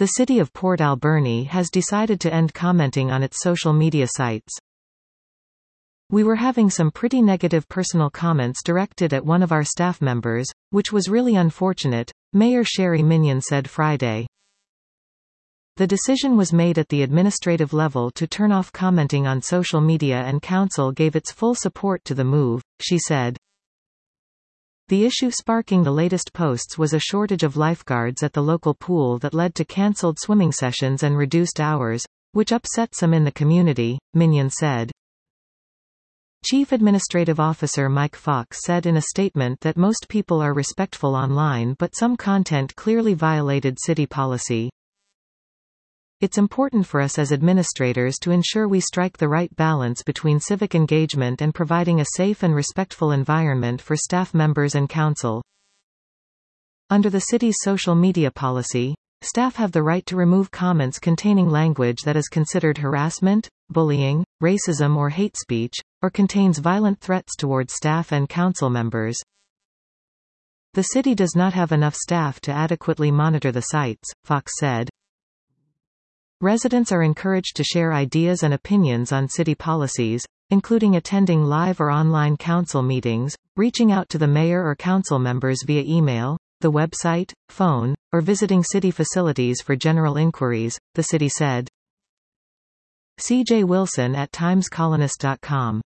The city of Port Alberni has decided to end commenting on its social media sites. We were having some pretty negative personal comments directed at one of our staff members, which was really unfortunate, Mayor Sherry Minion said Friday. The decision was made at the administrative level to turn off commenting on social media and council gave its full support to the move, she said. The issue sparking the latest posts was a shortage of lifeguards at the local pool that led to cancelled swimming sessions and reduced hours, which upset some in the community, Minion said. Chief Administrative Officer Mike Fox said in a statement that most people are respectful online but some content clearly violated city policy. It's important for us as administrators to ensure we strike the right balance between civic engagement and providing a safe and respectful environment for staff members and council. Under the city's social media policy, staff have the right to remove comments containing language that is considered harassment, bullying, racism or hate speech, or contains violent threats towards staff and council members. The city does not have enough staff to adequately monitor the sites, Fox said. Residents are encouraged to share ideas and opinions on city policies, including attending live or online council meetings, reaching out to the mayor or council members via email, the website, phone, or visiting city facilities for general inquiries, the city said. C.J. Wilson at timescolonist.com